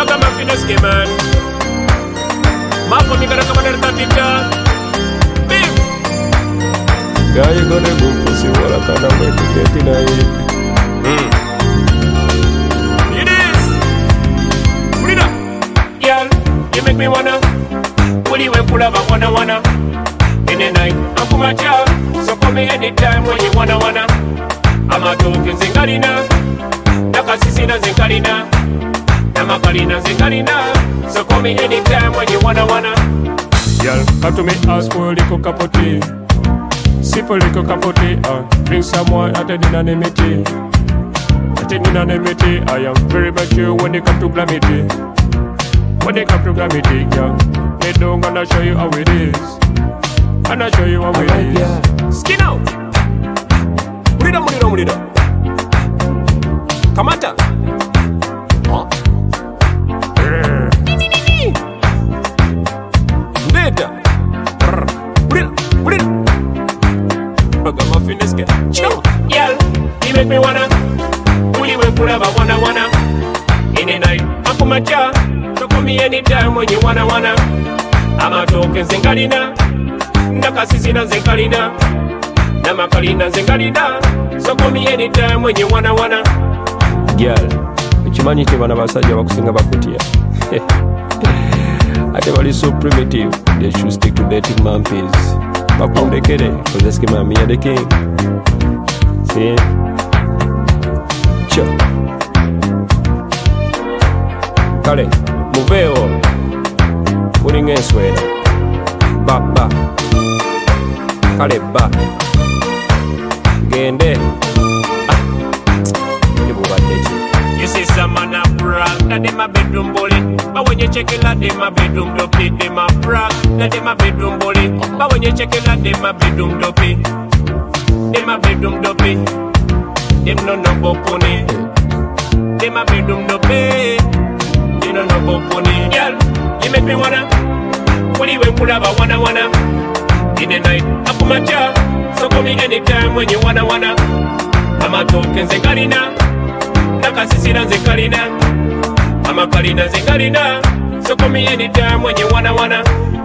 Bagama Fineske man. Mako Migara Commander Tatita. Bim. Guy gonna go pussy what I can't wait to get in it. It is. Put it up. Girl, you make me wanna. Will you pull up a wanna. In the night, I'm for my job. So call me anytime when you wanna. I'm a talking Zingarina. Nakasisina Zingarina. Namakalina Zingarina. So call me anytime when you wanna. Girl, come to me ask for a little cup of tea. Sip a little cup of tea. Drink some wine at an anonymity. At an anonymity, I am very mature when they come to glamity. When they come to glamity, girl, they don't gonna show you how it is. And I show you how it is. Skin out. Murida. Kamata. Huh? Ndeda. Murida. Bagama Fineske. Chill. Girl, you make me wanna. Fully when put up a wanna. In the night, I'm for my job. So call me anytime when you wanna. I'm a talking Zingarina. Nakasisina Zingarina. Namakalina Zingarina. So call me anytime when you wanna. Girl, uchimanyi te bana basajja bakusinga bakutya. Ate bali so primitive, they should stick to dating mampies. Bakundekere, cause they schema me the king. See? Sure. Kale, muveo. Putting in sweater. Ba. Kale ba. Gende. You see some man a brag that them a bedroom bully, but when you check it out, them a bedroom dopey. Them a brag that them a bedroom bully, but when you check it out, them a bedroom dopey. Them a bedroom dopey. Them no bopuni. Them a bedroom dopey. They no bopuni. Girl, you make me wanna. Fully when pull up a wanna. In the night, I put my job. So call me anytime when you wanna. I'm a talking Zingarina. Nakasisina Zingarina. I'm a Kalina Zingarina. So call me anytime when you wanna.